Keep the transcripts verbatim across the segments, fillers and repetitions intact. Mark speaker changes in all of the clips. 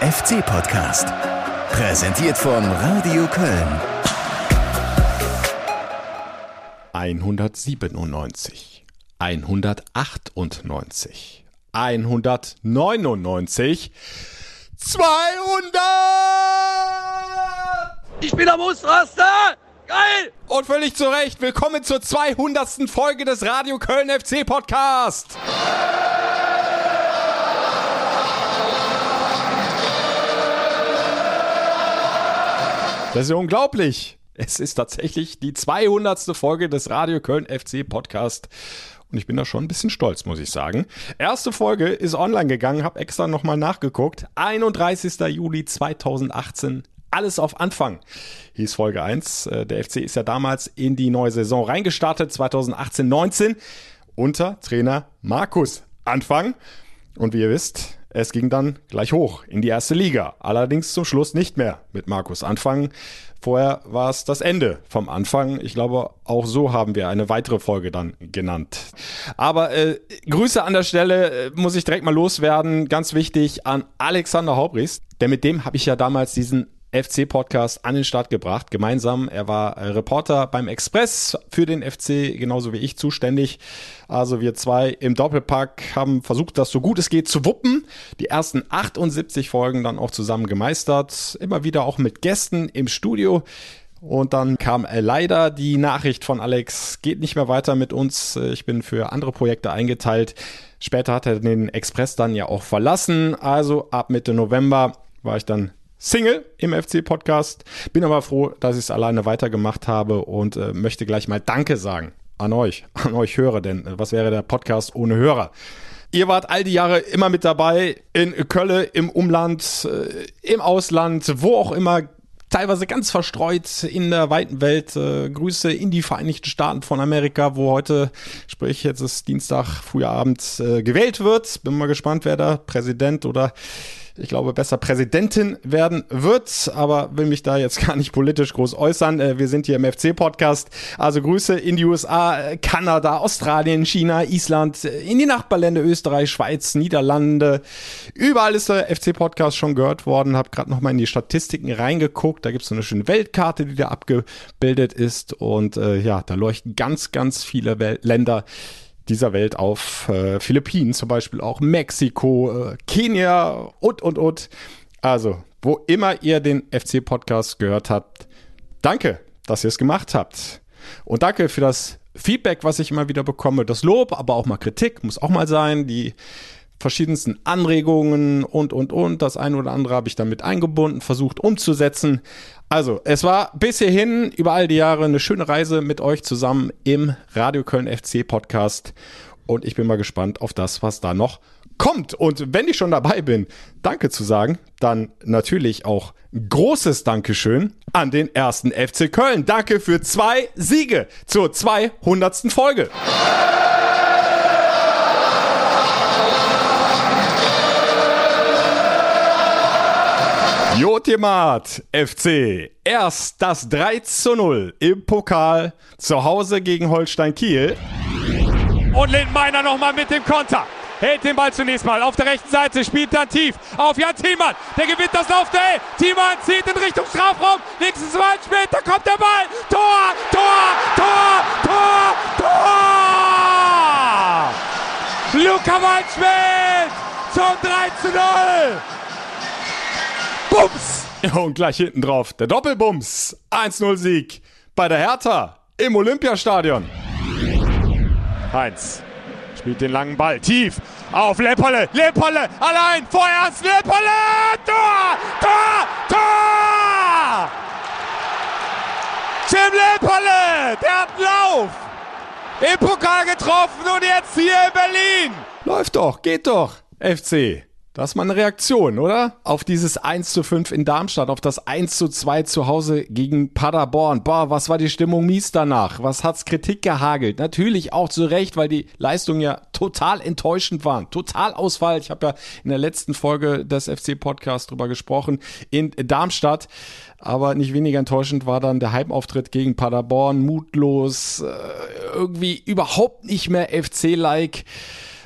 Speaker 1: F C-Podcast. Präsentiert von Radio Köln.
Speaker 2: hundertsiebenundneunzig, hundertachtundneunzig, hundertneunundneunzig, zweihundert!
Speaker 3: Ich bin am Ausraster! Geil!
Speaker 2: Und völlig zu Recht, willkommen zur zweihundertsten Folge des Radio Köln F C Podcast. Das ist ja unglaublich. Es ist tatsächlich die zweihundertste Folge des Radio Köln F C Podcast. Und ich bin da schon ein bisschen stolz, muss ich sagen. Erste Folge ist online gegangen, habe extra nochmal nachgeguckt. einunddreißigster Juli zweitausendachtzehn. Alles auf Anfang, hieß Folge eins. Der F C ist ja damals in die neue Saison reingestartet, zweitausendachtzehn neunzehn, unter Trainer Markus Anfang. Und wie ihr wisst, es ging dann gleich hoch in die erste Liga. Allerdings zum Schluss nicht mehr mit Markus Anfang. Vorher war es das Ende vom Anfang. Ich glaube, auch so haben wir eine weitere Folge dann genannt. Aber äh, Grüße an der Stelle äh, muss ich direkt mal loswerden. Ganz wichtig an Alexander Haubrichs, denn mit dem habe ich ja damals diesen F C-Podcast an den Start gebracht, gemeinsam. Er war äh, Reporter beim Express für den F C, genauso wie ich zuständig. Also wir zwei im Doppelpack haben versucht, das so gut es geht zu wuppen. Die ersten achtundsiebzig Folgen dann auch zusammen gemeistert, immer wieder auch mit Gästen im Studio. Und dann kam äh, leider die Nachricht von Alex, geht nicht mehr weiter mit uns, ich bin für andere Projekte eingeteilt. Später hat er den Express dann ja auch verlassen, also ab Mitte November war ich dann Single im F C-Podcast. Bin aber froh, dass ich es alleine weitergemacht habe und äh, möchte gleich mal Danke sagen an euch, an euch Hörer, denn äh, was wäre der Podcast ohne Hörer? Ihr wart all die Jahre immer mit dabei, in Köln, im Umland, äh, im Ausland, wo auch immer, teilweise ganz verstreut in der weiten Welt. Äh, Grüße in die Vereinigten Staaten von Amerika, wo heute, sprich jetzt ist Dienstag, früher Abend, äh, gewählt wird. Bin mal gespannt, wer da Präsident oder ich glaube, besser Präsidentin werden wird, aber will mich da jetzt gar nicht politisch groß äußern. Wir sind hier im F C-Podcast, also Grüße in die U S A, Kanada, Australien, China, Island, in die Nachbarländer Österreich, Schweiz, Niederlande. Überall ist der F C-Podcast schon gehört worden, habe gerade nochmal in die Statistiken reingeguckt. Da gibt es so eine schöne Weltkarte, die da abgebildet ist und äh, ja, da leuchten ganz, ganz viele Wel- Länder dieser Welt auf, äh, Philippinen zum Beispiel auch, Mexiko, äh, Kenia und, und, und. Also, wo immer ihr den F C-Podcast gehört habt, danke, dass ihr es gemacht habt. Und danke für das Feedback, was ich immer wieder bekomme. Das Lob, aber auch mal Kritik, muss auch mal sein. Die verschiedensten Anregungen und, und, und. Das eine oder andere habe ich damit eingebunden, versucht umzusetzen. Also, es war bis hierhin über all die Jahre eine schöne Reise mit euch zusammen im Radio Köln F C Podcast. Und ich bin mal gespannt auf das, was da noch kommt. Und wenn ich schon dabei bin, Danke zu sagen, dann natürlich auch großes Dankeschön an den ersten F C Köln. Danke für zwei Siege zur zweihundertsten Folge. Jotimat F C, erst das drei zu null im Pokal, zu Hause gegen Holstein Kiel.
Speaker 4: Und Lindenmeiner nochmal mit dem Konter. Hält den Ball zunächst mal auf der rechten Seite, spielt dann tief auf Jan Thiemann. Der gewinnt das Laufduell. Thiemann zieht in Richtung Strafraum. Nächstes Mal später kommt der Ball. Tor, Tor, Tor, Tor, Tor! Luca Waldschmidt zum drei zu null. Bums!
Speaker 2: Und gleich hinten drauf der Doppelbums. eins null Sieg bei der Hertha im Olympiastadion.
Speaker 4: Heinz spielt den langen Ball tief auf Lepperle. Lepperle allein vor Ernst. Lepperle! Tor! Tor! Tor! Tim Lepperle! Der hat einen Lauf! Im Pokal getroffen und jetzt hier in Berlin!
Speaker 2: Läuft doch, geht doch, F C. Das ist mal eine Reaktion, oder? Auf dieses eins zu fünf in Darmstadt, auf das eins zu zwei zu Hause gegen Paderborn. Boah, was war die Stimmung mies danach? Was hat's Kritik gehagelt? Natürlich auch zu Recht, weil die Leistungen ja total enttäuschend waren. Total Ausfall. Ich habe ja in der letzten Folge des F C-Podcasts drüber gesprochen, in Darmstadt. Aber nicht weniger enttäuschend war dann der Heimauftritt gegen Paderborn. Mutlos, irgendwie überhaupt nicht mehr F C-like.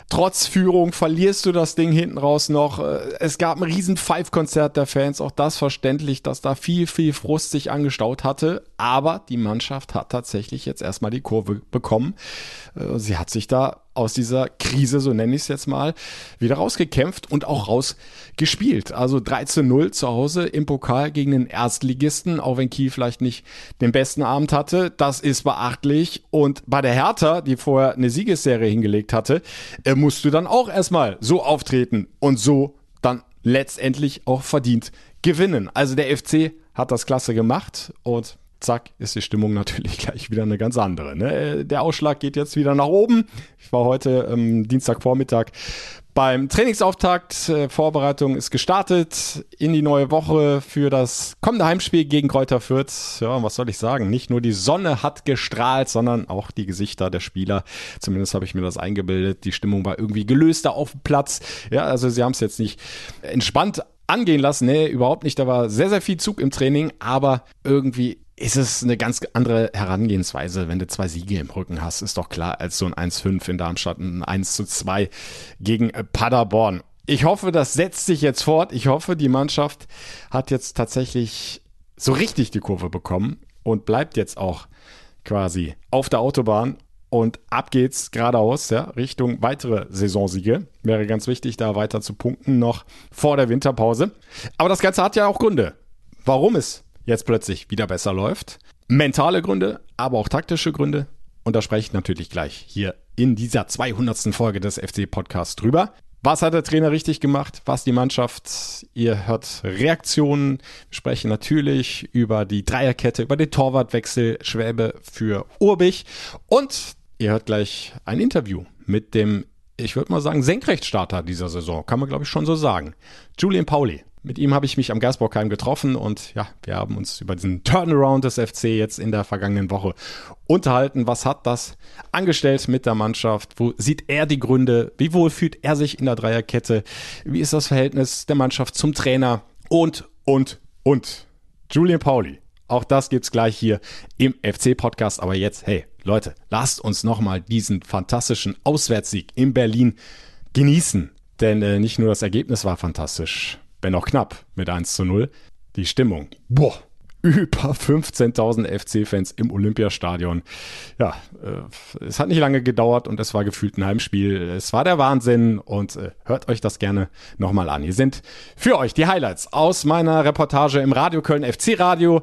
Speaker 2: Trotz Führung verlierst du das Ding hinten raus noch. Es gab ein riesen Five-Konzert der Fans, auch das verständlich, dass da viel, viel Frust sich angestaut hatte. Aber die Mannschaft hat tatsächlich jetzt erstmal die Kurve bekommen. Sie hat sich da aus dieser Krise, so nenne ich es jetzt mal, wieder rausgekämpft und auch rausgespielt. Also drei zu null zu Hause im Pokal gegen den Erstligisten, auch wenn Kiel vielleicht nicht den besten Abend hatte. Das ist beachtlich. Und bei der Hertha, die vorher eine Siegesserie hingelegt hatte, musst du dann auch erstmal so auftreten und so dann letztendlich auch verdient gewinnen. Also der F C hat das klasse gemacht und zack, ist die Stimmung natürlich gleich wieder eine ganz andere. Ne? Der Ausschlag geht jetzt wieder nach oben. Ich war heute ähm, Dienstagvormittag beim Trainingsauftakt. Äh, Vorbereitung ist gestartet in die neue Woche für das kommende Heimspiel gegen Greuther Fürth. Ja, was soll ich sagen? Nicht nur die Sonne hat gestrahlt, sondern auch die Gesichter der Spieler. Zumindest habe ich mir das eingebildet. Die Stimmung war irgendwie gelöster auf dem Platz. Ja, also sie haben es jetzt nicht entspannt angehen lassen. Nee, überhaupt nicht. Da war sehr, sehr viel Zug im Training, aber irgendwie ist es eine ganz andere Herangehensweise, wenn du zwei Siege im Rücken hast, ist doch klar, als so ein eins fünf in Darmstadt, ein eins zu zwei gegen Paderborn. Ich hoffe, das setzt sich jetzt fort. Ich hoffe, die Mannschaft hat jetzt tatsächlich so richtig die Kurve bekommen und bleibt jetzt auch quasi auf der Autobahn. Und ab geht's geradeaus, ja, Richtung weitere Saisonsiege. Wäre ganz wichtig, da weiter zu punkten noch vor der Winterpause. Aber das Ganze hat ja auch Gründe, warum es jetzt plötzlich wieder besser läuft. Mentale Gründe, aber auch taktische Gründe. Und da spreche ich natürlich gleich hier in dieser zweihundertsten Folge des F C-Podcasts drüber. Was hat der Trainer richtig gemacht? Was die Mannschaft? Ihr hört Reaktionen. Wir sprechen natürlich über die Dreierkette, über den Torwartwechsel Schwäbe für Urbich. Und ihr hört gleich ein Interview mit dem, ich würde mal sagen, Senkrechtstarter dieser Saison. Kann man, glaube ich, schon so sagen. Julian Pauli. Mit ihm habe ich mich am Gersborgheim getroffen und ja, wir haben uns über diesen Turnaround des F C jetzt in der vergangenen Woche unterhalten. Was hat das angestellt mit der Mannschaft? Wo sieht er die Gründe? Wie wohl fühlt er sich in der Dreierkette? Wie ist das Verhältnis der Mannschaft zum Trainer? Und, und, und. Julian Pauli. Auch das gibt's gleich hier im F C-Podcast. Aber jetzt, hey, Leute, lasst uns nochmal diesen fantastischen Auswärtssieg in Berlin genießen. Denn äh, nicht nur das Ergebnis war fantastisch, wenn auch knapp mit eins zu null. Die Stimmung, boah, über fünfzehntausend F C-Fans im Olympiastadion. Ja, äh, es hat nicht lange gedauert und es war gefühlt ein Heimspiel. Es war der Wahnsinn und äh, hört euch das gerne nochmal an. Hier sind für euch die Highlights aus meiner Reportage im Radio Köln F C-Radio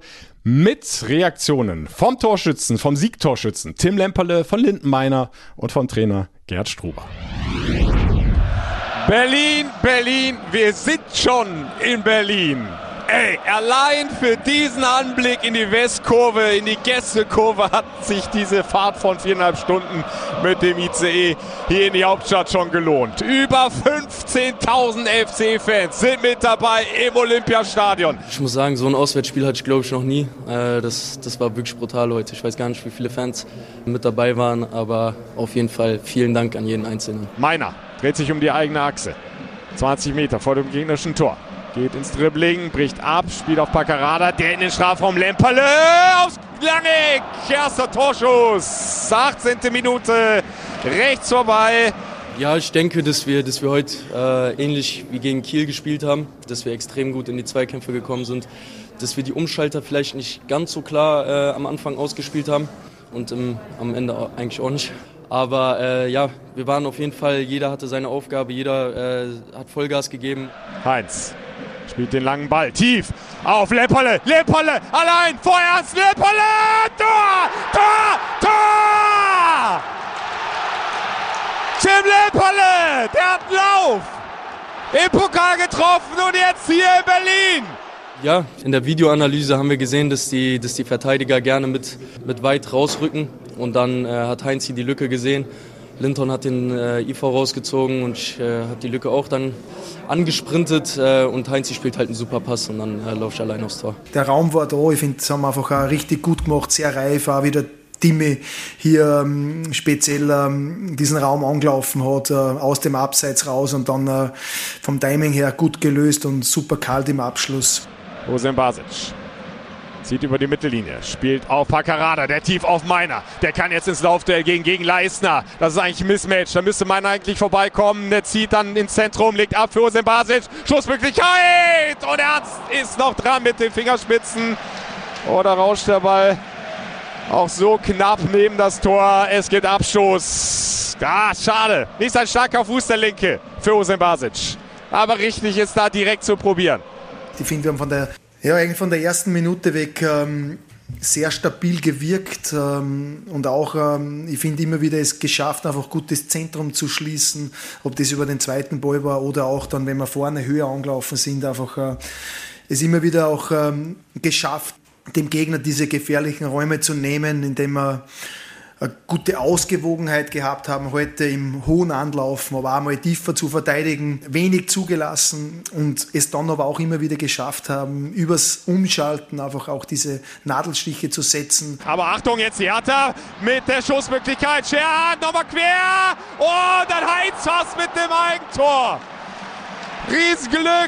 Speaker 2: mit Reaktionen vom Torschützen, vom Siegtorschützen Tim Lemperle, von Lindenmeiner und vom Trainer Gerd Struber.
Speaker 4: Berlin, Berlin, wir sind schon in Berlin. Ey, allein für diesen Anblick in die Westkurve, in die Gästekurve hat sich diese Fahrt von viereinhalb Stunden mit dem I C E hier in die Hauptstadt schon gelohnt. Über fünfzehntausend F C-Fans sind mit dabei im Olympiastadion.
Speaker 5: Ich muss sagen, so ein Auswärtsspiel hatte ich, glaube ich, noch nie. Das, das war wirklich brutal heute. Ich weiß gar nicht, wie viele Fans mit dabei waren, aber auf jeden Fall vielen Dank an jeden Einzelnen.
Speaker 4: Meiner dreht sich um die eigene Achse. zwanzig Meter vor dem gegnerischen Tor. Geht ins Dribbling, bricht ab, spielt auf Paccarada, der in den Strafraum, Lemperle aufs Lange, erster Torschuss, achtzehnte Minute, rechts vorbei.
Speaker 5: Ja, ich denke, dass wir, dass wir heute äh, ähnlich wie gegen Kiel gespielt haben, dass wir extrem gut in die Zweikämpfe gekommen sind, dass wir die Umschalter vielleicht nicht ganz so klar äh, am Anfang ausgespielt haben und im, am Ende eigentlich auch nicht. Aber äh, ja, wir waren auf jeden Fall, jeder hatte seine Aufgabe, jeder äh, hat Vollgas gegeben.
Speaker 4: Heinz spielt den langen Ball tief auf Lemperle, Lemperle allein, Vorherz, Lemperle, Tor, Tor, Tor! Tim Lemperle, der hat einen Lauf, im Pokal getroffen und jetzt hier in Berlin.
Speaker 5: Ja, in der Videoanalyse haben wir gesehen, dass die, dass die Verteidiger gerne mit, mit weit rausrücken und dann äh, hat Heinz die Lücke gesehen. Linton hat den äh, I V rausgezogen und äh, hat die Lücke auch dann angesprintet äh, und Heinz spielt halt einen super Pass und dann äh, läuft er allein aufs Tor.
Speaker 6: Der Raum war da, ich finde, das haben wir einfach auch richtig gut gemacht, sehr reif, auch wieder Timmy hier ähm, speziell ähm, diesen Raum angelaufen hat, äh, aus dem Abseits raus und dann äh, vom Timing her gut gelöst und super kalt im Abschluss.
Speaker 4: Hosem Basic zieht über die Mittellinie, spielt auf Paccarada, der tief auf Meiner. Der kann jetzt ins Laufduell gegen, gegen Leistner. Das ist eigentlich ein Mismatch, da müsste Meiner eigentlich vorbeikommen. Der zieht dann ins Zentrum, legt ab für Hussein Basic. Schussmöglichkeit! Und Ernst ist noch dran mit den Fingerspitzen. Oder rauscht der Ball auch so knapp neben das Tor. Es gibt Abstoß. Ah, schade. Nicht ein starker Fuß, der linke für Hussein Basic. Aber richtig ist da direkt zu probieren.
Speaker 6: Ich finde, wir haben von der, ja, eigentlich von der ersten Minute weg ähm, sehr stabil gewirkt ähm, und auch, ähm, ich finde, immer wieder es geschafft, einfach gut das Zentrum zu schließen, ob das über den zweiten Ball war oder auch dann, wenn wir vorne höher angelaufen sind, einfach äh, es immer wieder auch ähm, geschafft, dem Gegner diese gefährlichen Räume zu nehmen, indem wir eine gute Ausgewogenheit gehabt haben, heute im hohen Anlaufen, aber auch mal tiefer zu verteidigen, wenig zugelassen und es dann aber auch immer wieder geschafft haben, übers Umschalten einfach auch diese Nadelstiche zu setzen.
Speaker 4: Aber Achtung, jetzt die Hertha mit der Schussmöglichkeit. Scherhardt nochmal quer und dann Heinz fast mit dem Eigentor. Riesenglück.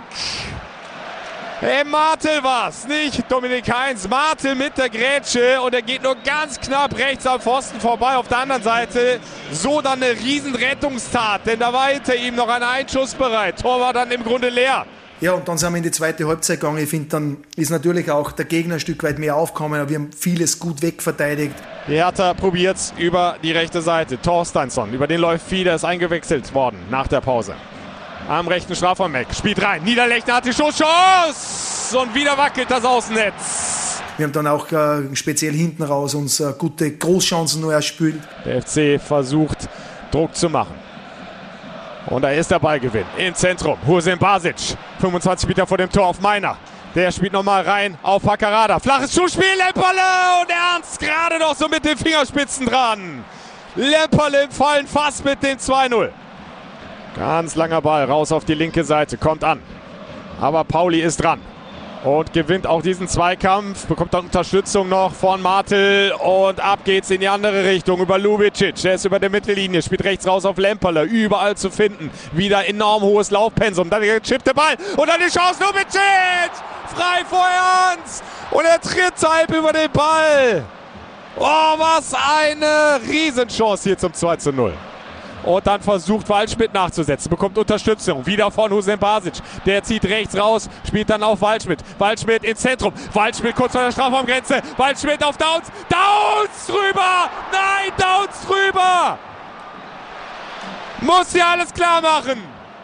Speaker 4: Hey, Martel war's, nicht Dominik Heinz. Martel mit der Grätsche und er geht nur ganz knapp rechts am Pfosten vorbei. Auf der anderen Seite so dann eine Riesenrettungstat, denn da war hinter ihm noch ein Einschuss bereit. Tor war dann im Grunde leer.
Speaker 6: Ja, und dann sind wir in die zweite Halbzeit gegangen. Ich finde, dann ist natürlich auch der Gegner ein Stück weit mehr aufgekommen, aber wir haben vieles gut wegverteidigt.
Speaker 4: Die Hertha probiert's über die rechte Seite. Torsteinsson, über den läuft Fieder, ist eingewechselt worden nach der Pause. Am rechten Strafraum-Eck, spielt rein, Niederlechner hat die Schusschance und wieder wackelt das Außennetz.
Speaker 6: Wir haben dann auch äh, speziell hinten raus uns äh, gute Großchancen nur erspielt.
Speaker 4: Der F C versucht Druck zu machen. Und da ist der Ballgewinn im Zentrum. Hussein Basic, fünfundzwanzig Meter vor dem Tor auf Meiner. Der spielt nochmal rein auf Paccarada. Flaches Zuspiel, Lemperle und Ernst gerade noch so mit den Fingerspitzen dran. Lemperle im Fallen fast mit dem zwei null. Ganz langer Ball raus auf die linke Seite, kommt an. Aber Pauli ist dran und gewinnt auch diesen Zweikampf, bekommt dann Unterstützung noch von Martel und ab geht's in die andere Richtung über Lubicic. Der ist über der Mittellinie, spielt rechts raus auf Lemperle, überall zu finden. Wieder enorm hohes Laufpensum, dann der gechippte Ball und dann die Chance, Lubicic! Frei vor Ernst und er tritt halb über den Ball. Oh, was eine Riesenchance hier zum zwei zu null. Und dann versucht Waldschmidt nachzusetzen, bekommt Unterstützung, wieder von Hussein Basic. Der zieht rechts raus, spielt dann auf Waldschmidt. Waldschmidt ins Zentrum, Waldschmidt kurz vor der Strafraumgrenze, Waldschmidt auf Downs, Downs drüber! Nein, Downs drüber! Muss hier alles klar machen.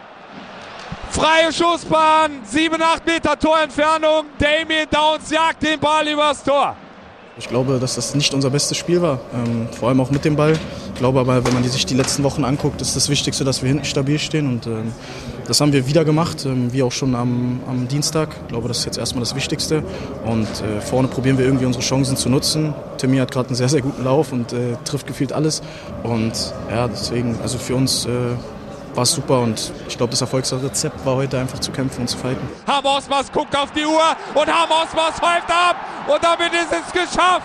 Speaker 4: Freie Schussbahn, sieben, acht Meter Torentfernung, Damien Downs jagt den Ball übers Tor.
Speaker 7: Ich glaube, dass das nicht unser bestes Spiel war, ähm, vor allem auch mit dem Ball. Ich glaube aber, wenn man sich die letzten Wochen anguckt, ist das Wichtigste, dass wir hinten stabil stehen und ähm, das haben wir wieder gemacht, ähm, wie auch schon am, am Dienstag. Ich glaube, das ist jetzt erstmal das Wichtigste und äh, vorne probieren wir irgendwie unsere Chancen zu nutzen. Timmy hat gerade einen sehr, sehr guten Lauf und äh, trifft gefühlt alles und ja, deswegen, also für uns äh, war es super und ich glaube, das Erfolgsrezept war heute einfach zu kämpfen und zu fighten.
Speaker 4: Harm Osmers guckt auf die Uhr und Harm Osmers pfeift ab und damit ist es geschafft.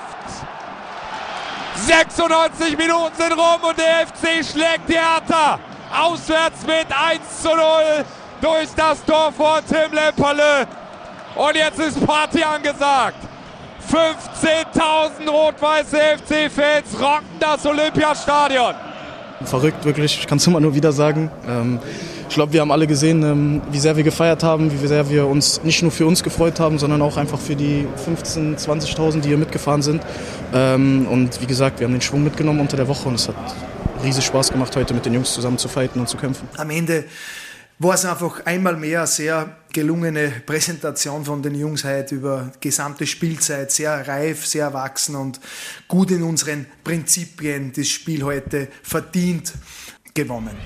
Speaker 4: sechsundneunzig Minuten sind rum und der F C schlägt die Hertha auswärts mit eins zu null durch das Tor von Tim Lemperle. Und jetzt ist Party angesagt. fünfzehntausend rot-weiße F C-Fans rocken das Olympiastadion.
Speaker 7: Verrückt, wirklich. Ich kann es immer nur wieder sagen. Ähm, ich glaube, wir haben alle gesehen, ähm, wie sehr wir gefeiert haben, wie sehr wir uns nicht nur für uns gefreut haben, sondern auch einfach für die fünfzehntausend, zwanzigtausend, die hier mitgefahren sind. Ähm, und wie gesagt, wir haben den Schwung mitgenommen unter der Woche und es hat riesig Spaß gemacht, heute mit den Jungs zusammen zu fighten und zu kämpfen.
Speaker 6: Am Ende war es einfach einmal mehr eine sehr gelungene Präsentation von den Jungs heute über die gesamte Spielzeit. Sehr reif, sehr erwachsen und gut in unseren Prinzipien das Spiel heute verdient gewonnen.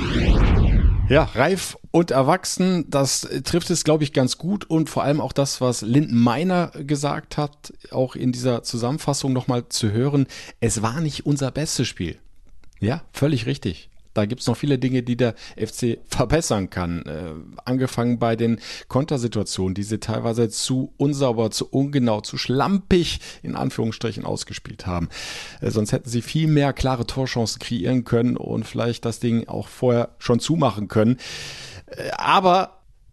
Speaker 2: Ja, reif und erwachsen, das trifft es, glaube ich, ganz gut und vor allem auch das, was Linden Meiner gesagt hat, auch in dieser Zusammenfassung nochmal zu hören. Es war nicht unser bestes Spiel. Ja, völlig richtig. Da gibt's noch viele Dinge, die der F C verbessern kann. Äh, angefangen bei den Kontersituationen, die sie teilweise zu unsauber, zu ungenau, zu schlampig in Anführungsstrichen ausgespielt haben. Äh, sonst hätten sie viel mehr klare Torchancen kreieren können und vielleicht das Ding auch vorher schon zumachen können. Äh, aber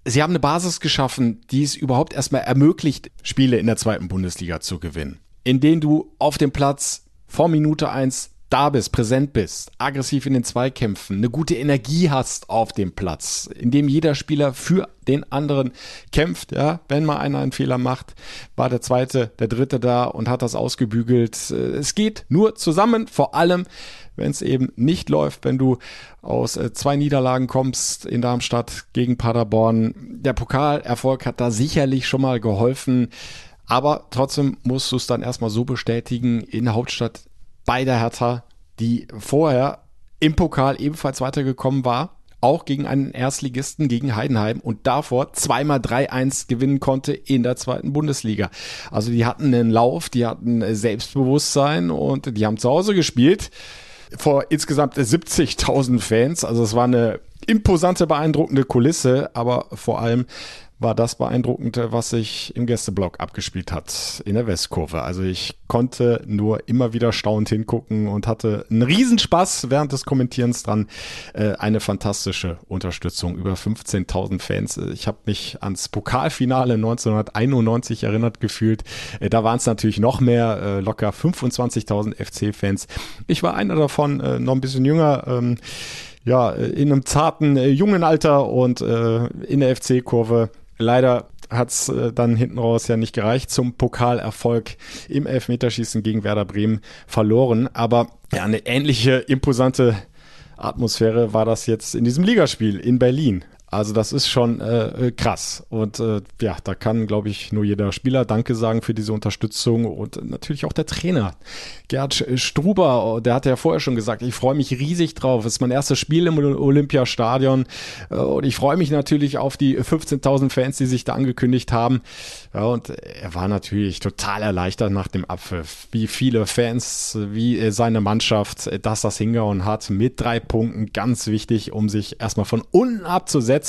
Speaker 2: sie haben eine Basis geschaffen, die es überhaupt erstmal ermöglicht, Spiele in der zweiten Bundesliga zu gewinnen. In denen du auf dem Platz vor Minute eins da bist, präsent bist, aggressiv in den Zweikämpfen, eine gute Energie hast auf dem Platz, in dem jeder Spieler für den anderen kämpft. Ja, wenn mal einer einen Fehler macht, war der Zweite, der Dritte da und hat das ausgebügelt. Es geht nur zusammen, vor allem, wenn es eben nicht läuft, wenn du aus zwei Niederlagen kommst in Darmstadt gegen Paderborn. Der Pokalerfolg hat da sicherlich schon mal geholfen, aber trotzdem musst du es dann erstmal so bestätigen in der Hauptstadt bei der Hertha, die vorher im Pokal ebenfalls weitergekommen war, auch gegen einen Erstligisten, gegen Heidenheim und davor zweimal drei eins gewinnen konnte in der zweiten Bundesliga. Also die hatten einen Lauf, die hatten Selbstbewusstsein und die haben zu Hause gespielt vor insgesamt siebzigtausend Fans. Also es war eine imposante, beeindruckende Kulisse, aber vor allem war das Beeindruckende, was sich im Gästeblock abgespielt hat in der Westkurve. Also ich konnte nur immer wieder staunend hingucken und hatte einen Riesenspaß während des Kommentierens dran. Äh, eine fantastische Unterstützung, über fünfzehntausend Fans. Ich habe mich ans Pokalfinale neunzehnhunderteinundneunzig erinnert gefühlt. Äh, da waren es natürlich noch mehr, äh, locker fünfundzwanzigtausend F C-Fans. Ich war einer davon, äh, noch ein bisschen jünger, ähm, ja, in einem zarten, äh, jungen Alter und äh, in der F C-Kurve. Leider hat es äh, dann hinten raus ja nicht gereicht zum Pokalerfolg im Elfmeterschießen gegen Werder Bremen verloren. Aber ja, eine ähnliche imposante Atmosphäre war das jetzt in diesem Ligaspiel in Berlin. Also das ist schon äh, krass und äh, ja, da kann, glaube ich, nur jeder Spieler Danke sagen für diese Unterstützung und natürlich auch der Trainer. Gerd Struber, der hat ja vorher schon gesagt, ich freue mich riesig drauf. Es ist mein erstes Spiel im Olympiastadion äh, und ich freue mich natürlich auf die fünfzehntausend Fans, die sich da angekündigt haben. Ja, und er war natürlich total erleichtert nach dem Abpfiff, wie viele Fans, wie seine Mannschaft, dass das hingehauen hat mit drei Punkten, ganz wichtig, um sich erstmal von unten abzusetzen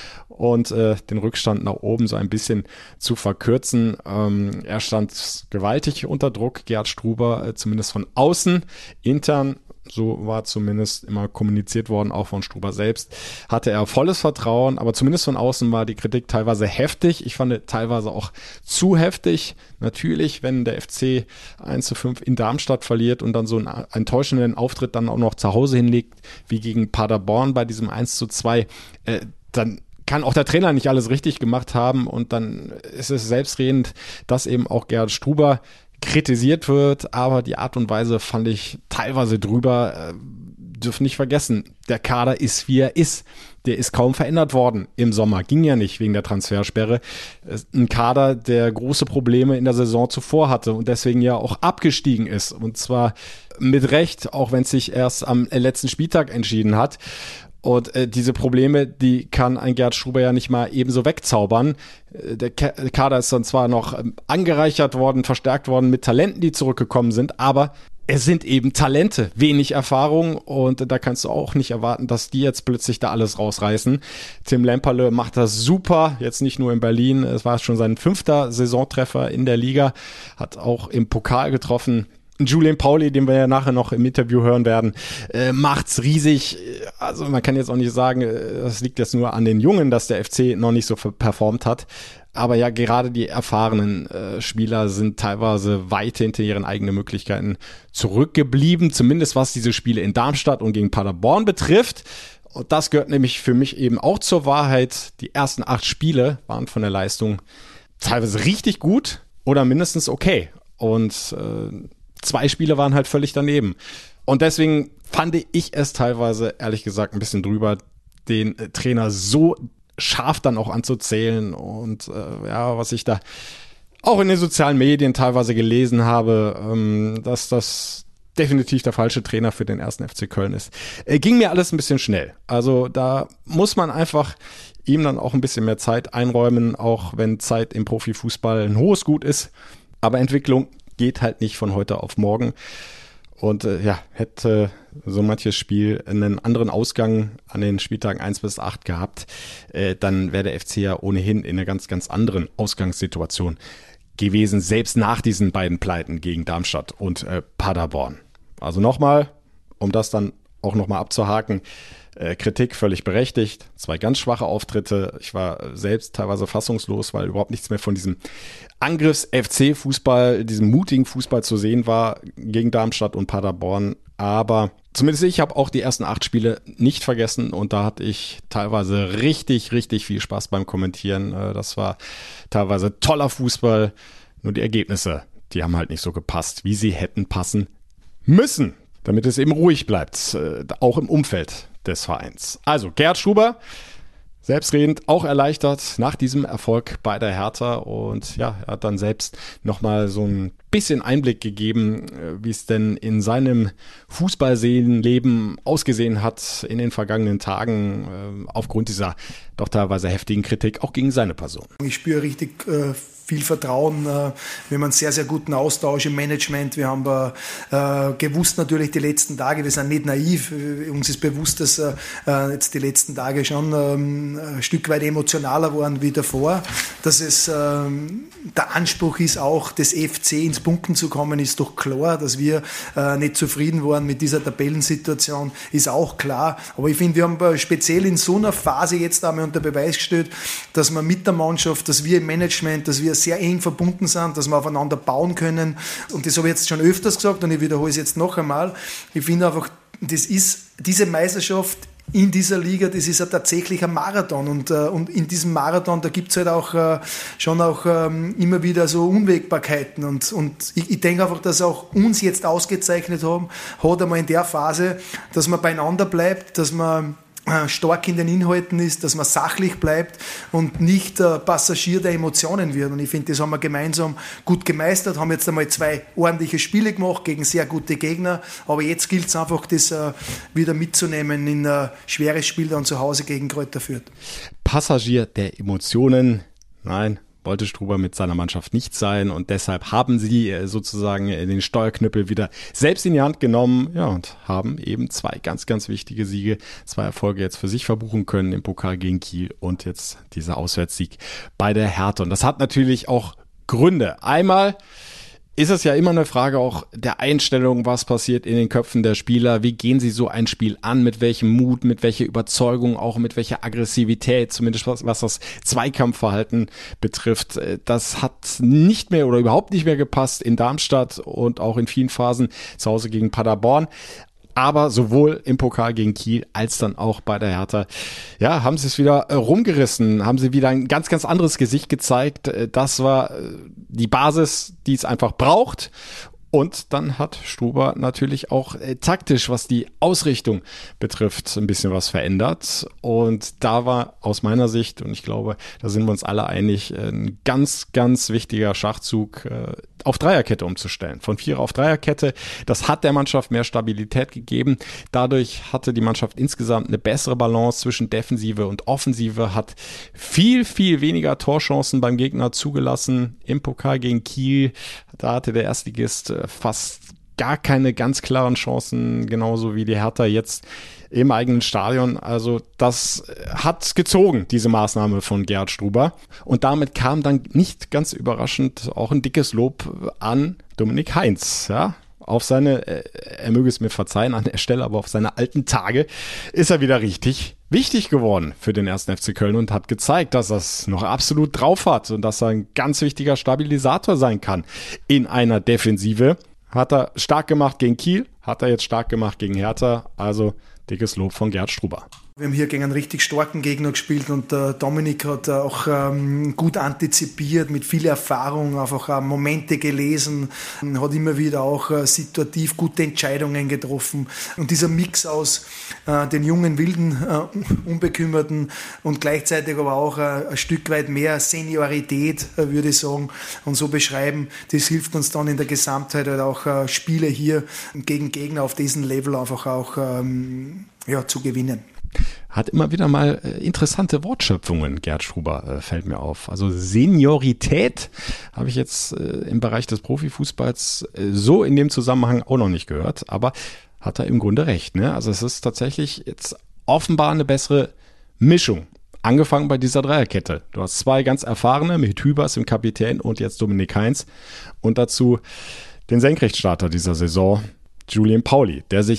Speaker 2: und äh, den Rückstand nach oben so ein bisschen zu verkürzen. Ähm, er stand gewaltig unter Druck, Gerd Struber, äh, zumindest von außen, intern. So war zumindest immer kommuniziert worden, auch von Struber selbst, hatte er volles Vertrauen, aber zumindest von außen war die Kritik teilweise heftig. Ich fand teilweise auch zu heftig. Natürlich, wenn der F C eins zu fünf in Darmstadt verliert und dann so einen enttäuschenden Auftritt dann auch noch zu Hause hinlegt, wie gegen Paderborn bei diesem eins zu zwei, äh, dann kann auch der Trainer nicht alles richtig gemacht haben und dann ist es selbstredend, dass eben auch Gerd Struber kritisiert wird, aber die Art und Weise fand ich teilweise drüber. Äh, dürfen nicht vergessen, der Kader ist, wie er ist. Der ist kaum verändert worden im Sommer. Ging ja nicht wegen der Transfersperre. Ein Kader, der große Probleme in der Saison zuvor hatte und deswegen ja auch abgestiegen ist. Und zwar mit Recht, auch wenn es sich erst am letzten Spieltag entschieden hat. Und äh, diese Probleme, die kann ein Gerd Struber ja nicht mal ebenso wegzaubern. Äh, der K- Kader ist dann zwar noch ähm, angereichert worden, verstärkt worden mit Talenten, die zurückgekommen sind, aber es sind eben Talente, wenig Erfahrung und äh, da kannst du auch nicht erwarten, dass die jetzt plötzlich da alles rausreißen. Tim Lemperle macht das super, jetzt nicht nur in Berlin, es war schon sein fünfter Saisontreffer in der Liga, hat auch im Pokal getroffen. Julian Pauli, den wir ja nachher noch im Interview hören werden, äh, macht's riesig. Also man kann jetzt auch nicht sagen, das liegt jetzt nur an den Jungen, dass der F C noch nicht so performt hat. Aber ja, gerade die erfahrenen äh, Spieler sind teilweise weit hinter ihren eigenen Möglichkeiten zurückgeblieben, zumindest was diese Spiele in Darmstadt und gegen Paderborn betrifft. Und das gehört nämlich für mich eben auch zur Wahrheit. Die ersten acht Spiele waren von der Leistung teilweise richtig gut oder mindestens okay. Und äh, zwei Spiele waren halt völlig daneben. Und deswegen fand ich es teilweise, ehrlich gesagt, ein bisschen drüber, den äh, Trainer so scharf dann auch anzuzählen. Und äh, ja, was ich da auch in den sozialen Medien teilweise gelesen habe, ähm, dass das definitiv der falsche Trainer für den ersten F C Köln ist. Äh, ging mir alles ein bisschen schnell. Also da muss man einfach ihm dann auch ein bisschen mehr Zeit einräumen, auch wenn Zeit im Profifußball ein hohes Gut ist. Aber Entwicklung geht halt nicht von heute auf morgen. Und äh, ja, hätte so manches Spiel einen anderen Ausgang an den Spieltagen eins bis acht gehabt, äh, dann wäre der F C ja ohnehin in einer ganz, ganz anderen Ausgangssituation gewesen, selbst nach diesen beiden Pleiten gegen Darmstadt und äh, Paderborn. Also nochmal, um das dann auch nochmal abzuhaken. Äh, Kritik völlig berechtigt, zwei ganz schwache Auftritte. Ich war selbst teilweise fassungslos, weil überhaupt nichts mehr von diesem Angriffs-F C-Fußball, diesem mutigen Fußball zu sehen war gegen Darmstadt und Paderborn. Aber zumindest ich habe auch die ersten acht Spiele nicht vergessen und da hatte ich teilweise richtig, richtig viel Spaß beim Kommentieren. Äh, das war teilweise toller Fußball, nur die Ergebnisse, die haben halt nicht so gepasst, wie sie hätten passen müssen, damit es eben ruhig bleibt, äh, auch im Umfeld des Vereins. Also Gerhard Struber, selbstredend, auch erleichtert nach diesem Erfolg bei der Hertha und ja, er hat dann selbst nochmal so ein bisschen Einblick gegeben, wie es denn in seinem Fußballseelenleben ausgesehen hat in den vergangenen Tagen, aufgrund dieser doch teilweise heftigen Kritik auch gegen seine Person.
Speaker 6: Ich spüre richtig äh, viel Vertrauen. Äh, wir haben einen sehr, sehr guten Austausch im Management. Wir haben äh, gewusst natürlich die letzten Tage, wir sind nicht naiv. Uns ist bewusst, dass äh, jetzt die letzten Tage schon ähm, ein Stück weit emotionaler waren wie davor. Dass es äh, der Anspruch ist, auch des F C ins Punkten zu kommen, ist doch klar. Dass wir äh, nicht zufrieden waren mit dieser Tabellensituation, ist auch klar. Aber ich finde, wir haben speziell in so einer Phase jetzt einmal unter Beweis gestellt, dass wir mit der Mannschaft, dass wir im Management, dass wir sehr eng verbunden sind, dass wir aufeinander bauen können. Und das habe ich jetzt schon öfters gesagt und ich wiederhole es jetzt noch einmal. Ich finde einfach, das ist diese Meisterschaft in dieser Liga, das ist ja tatsächlich ein Marathon und, äh, und in diesem Marathon, da gibt es halt auch äh, schon auch ähm, immer wieder so Unwägbarkeiten und, und ich, ich denke einfach, dass auch uns jetzt ausgezeichnet haben, hat einmal in der Phase, dass man beieinander bleibt, dass man stark in den Inhalten ist, dass man sachlich bleibt und nicht äh, Passagier der Emotionen wird. Und ich finde, das haben wir gemeinsam gut gemeistert, haben jetzt einmal zwei ordentliche Spiele gemacht gegen sehr gute Gegner, aber jetzt gilt es einfach, das äh, wieder mitzunehmen in ein schweres Spiel dann zu Hause gegen Greuther Fürth.
Speaker 2: Passagier der Emotionen, nein, wollte Struber mit seiner Mannschaft nicht sein und deshalb haben sie sozusagen den Steuerknüppel wieder selbst in die Hand genommen, ja, und haben eben zwei ganz, ganz wichtige Siege, zwei Erfolge jetzt für sich verbuchen können im Pokal gegen Kiel und jetzt dieser Auswärtssieg bei der Hertha. Und das hat natürlich auch Gründe. Einmal ist es ja immer eine Frage auch der Einstellung, was passiert in den Köpfen der Spieler, wie gehen sie so ein Spiel an, mit welchem Mut, mit welcher Überzeugung, auch mit welcher Aggressivität, zumindest was, was das Zweikampfverhalten betrifft. Das hat nicht mehr oder überhaupt nicht mehr gepasst in Darmstadt und auch in vielen Phasen zu Hause gegen Paderborn. Aber sowohl im Pokal gegen Kiel als dann auch bei der Hertha, ja, haben sie es wieder rumgerissen, haben sie wieder ein ganz, ganz anderes Gesicht gezeigt. Das war die Basis, die es einfach braucht. Und dann hat Struber natürlich auch äh, taktisch, was die Ausrichtung betrifft, ein bisschen was verändert. Und da war aus meiner Sicht, und ich glaube, da sind wir uns alle einig, ein ganz, ganz wichtiger Schachzug, äh, auf Dreierkette umzustellen. Von Vierer auf Dreierkette. Das hat der Mannschaft mehr Stabilität gegeben. Dadurch hatte die Mannschaft insgesamt eine bessere Balance zwischen Defensive und Offensive, hat viel, viel weniger Torchancen beim Gegner zugelassen. Im Pokal gegen Kiel, da hatte der Erstligist fast gar keine ganz klaren Chancen, genauso wie die Hertha jetzt im eigenen Stadion. Also das hat gezogen, diese Maßnahme von Gerhard Struber. Und damit kam dann nicht ganz überraschend auch ein dickes Lob an Dominik Heinz, ja. Auf seine, er möge es mir verzeihen an der Stelle, aber auf seine alten Tage ist er wieder richtig wichtig geworden für den ersten F C Köln und hat gezeigt, dass er es noch absolut drauf hat und dass er ein ganz wichtiger Stabilisator sein kann in einer Defensive. Hat er stark gemacht gegen Kiel, hat er jetzt stark gemacht gegen Hertha, also dickes Lob von Gerhard Struber.
Speaker 6: Wir haben hier gegen einen richtig starken Gegner gespielt und äh, Dominik hat äh, auch ähm, gut antizipiert, mit viel Erfahrung, einfach äh, Momente gelesen, hat immer wieder auch äh, situativ gute Entscheidungen getroffen. Und dieser Mix aus äh, den jungen, wilden, äh, Unbekümmerten und gleichzeitig aber auch äh, ein Stück weit mehr Seniorität, äh, würde ich sagen, und so beschreiben, das hilft uns dann in der Gesamtheit halt auch äh, Spiele hier gegen Gegner auf diesem Level einfach auch ähm, ja, zu gewinnen.
Speaker 2: Hat immer wieder mal äh, interessante Wortschöpfungen, Gerhard Struber, äh, fällt mir auf. Also Seniorität habe ich jetzt äh, im Bereich des Profifußballs äh, so in dem Zusammenhang auch noch nicht gehört, aber hat er im Grunde recht, ne? Also es ist tatsächlich jetzt offenbar eine bessere Mischung. Angefangen bei dieser Dreierkette. Du hast zwei ganz erfahrene mit Hübers im Kapitän und jetzt Dominik Heinz und dazu den Senkrechtstarter dieser Saison, Julian Pauli, der sich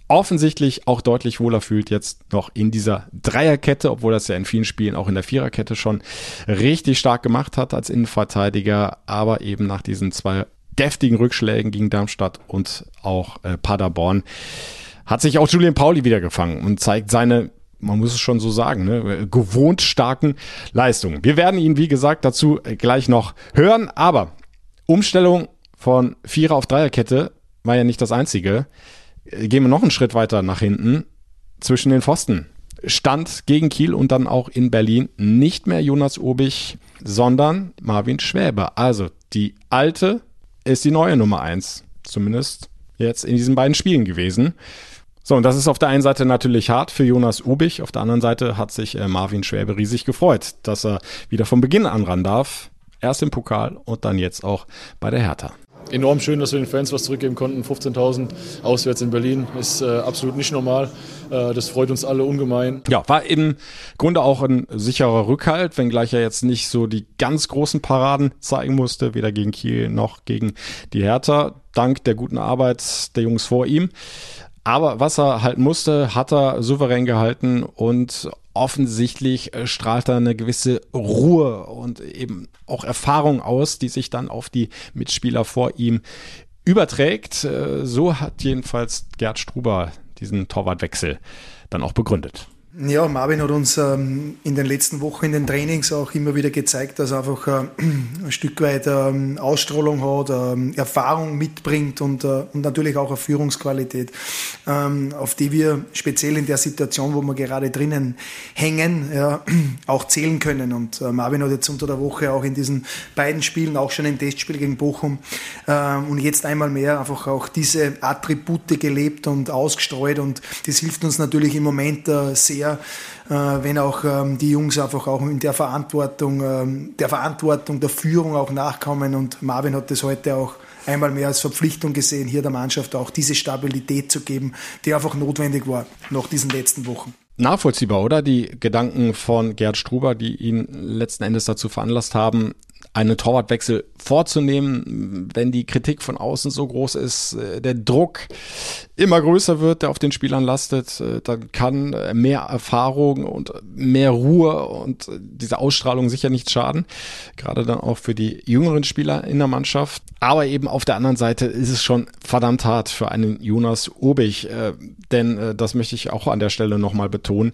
Speaker 2: offensichtlich auch deutlich wohler fühlt jetzt noch in dieser Dreierkette, obwohl das ja in vielen Spielen auch in der Viererkette schon richtig stark gemacht hat als Innenverteidiger, aber eben nach diesen zwei deftigen Rückschlägen gegen Darmstadt und auch äh, Paderborn hat sich auch Julian Pauli wieder gefangen und zeigt seine, man muss es schon so sagen, ne, gewohnt starken Leistungen. Wir werden ihn, wie gesagt, dazu gleich noch hören, aber Umstellung von Vierer auf Dreierkette war ja nicht das einzige. Gehen wir noch einen Schritt weiter nach hinten. Zwischen den Pfosten stand gegen Kiel und dann auch in Berlin nicht mehr Jonas Urbich, sondern Marvin Schwäbe. Also die alte ist die neue Nummer eins. Zumindest jetzt in diesen beiden Spielen gewesen. So, und das ist auf der einen Seite natürlich hart für Jonas Urbich. Auf der anderen Seite hat sich äh, Marvin Schwäbe riesig gefreut, dass er wieder von Beginn an ran darf. Erst im Pokal und dann jetzt auch bei der Hertha.
Speaker 8: Enorm schön, dass wir den Fans was zurückgeben konnten. fünfzehntausend auswärts in Berlin ist äh, absolut nicht normal. Äh, das freut uns alle ungemein.
Speaker 2: Ja, war im Grunde auch ein sicherer Rückhalt, wenngleich er jetzt nicht so die ganz großen Paraden zeigen musste, weder gegen Kiel noch gegen die Hertha, dank der guten Arbeit der Jungs vor ihm. Aber was er halten musste, hat er souverän gehalten und offensichtlich strahlt er eine gewisse Ruhe und eben auch Erfahrung aus, die sich dann auf die Mitspieler vor ihm überträgt. So hat jedenfalls Gerd Struber diesen Torwartwechsel dann auch begründet.
Speaker 6: Ja, Marvin hat uns ähm, in den letzten Wochen in den Trainings auch immer wieder gezeigt, dass er einfach äh, ein Stück weit ähm, Ausstrahlung hat, ähm, Erfahrung mitbringt und, äh, und natürlich auch eine Führungsqualität, ähm, auf die wir speziell in der Situation, wo wir gerade drinnen hängen, ja, auch zählen können. Und äh, Marvin hat jetzt unter der Woche auch in diesen beiden Spielen, auch schon im Testspiel gegen Bochum äh, und jetzt einmal mehr einfach auch diese Attribute gelebt und ausgestreut und das hilft uns natürlich im Moment äh, sehr, Äh, wenn auch ähm, die Jungs einfach auch in der Verantwortung, ähm, der Verantwortung, der Führung auch nachkommen und Marvin hat das heute auch einmal mehr als Verpflichtung gesehen, hier der Mannschaft auch diese Stabilität zu geben, die einfach notwendig war nach diesen letzten Wochen.
Speaker 2: Nachvollziehbar, oder? Die Gedanken von Gerd Struber, die ihn letzten Endes dazu veranlasst haben, einen Torwartwechsel vorzunehmen, wenn die Kritik von außen so groß ist, der Druck immer größer wird, der auf den Spielern lastet, dann kann mehr Erfahrung und mehr Ruhe und diese Ausstrahlung sicher nicht schaden, gerade dann auch für die jüngeren Spieler in der Mannschaft. Aber eben auf der anderen Seite ist es schon verdammt hart für einen Jonas Urbich, denn das möchte ich auch an der Stelle nochmal betonen.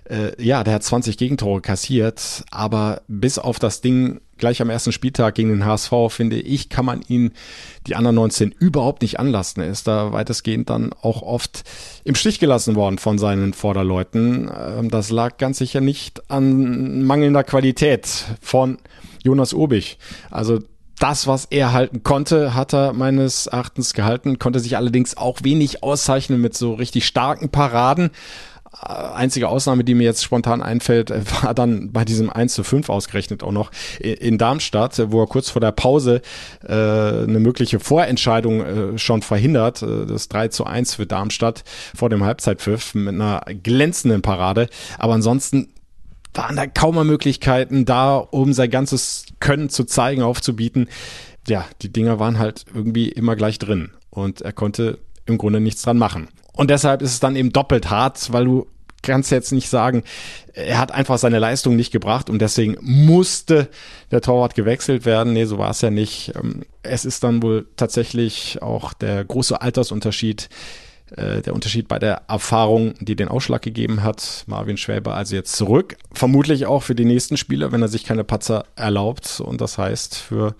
Speaker 2: Ja, der hat zwanzig Gegentore kassiert, aber bis auf das Ding gleich am ersten Spieltag gegen den H S V, finde ich, kann man ihn die anderen neunzehn überhaupt nicht anlasten. Er ist da weitestgehend dann auch oft im Stich gelassen worden von seinen Vorderleuten. Das lag ganz sicher nicht an mangelnder Qualität von Jonas Urbich. Also das, was er halten konnte, hat er meines Erachtens gehalten, konnte sich allerdings auch wenig auszeichnen mit so richtig starken Paraden. Einzige Ausnahme, die mir jetzt spontan einfällt, war dann bei diesem eins zu fünf ausgerechnet auch noch in Darmstadt, wo er kurz vor der Pause äh, eine mögliche Vorentscheidung äh, schon verhindert, äh, das drei zu eins für Darmstadt vor dem Halbzeitpfiff mit einer glänzenden Parade. Aber ansonsten waren da kaum mehr Möglichkeiten da, um sein ganzes Können zu zeigen, aufzubieten. Ja, die Dinger waren halt irgendwie immer gleich drin und er konnte im Grunde nichts dran machen. Und deshalb ist es dann eben doppelt hart, weil du kannst jetzt nicht sagen, er hat einfach seine Leistung nicht gebracht und deswegen musste der Torwart gewechselt werden. Nee, so war es ja nicht. Es ist dann wohl tatsächlich auch der große Altersunterschied, der Unterschied bei der Erfahrung, die den Ausschlag gegeben hat. Marvin Schwäbe also jetzt zurück. Vermutlich auch für die nächsten Spiele, wenn er sich keine Patzer erlaubt. Und das heißt für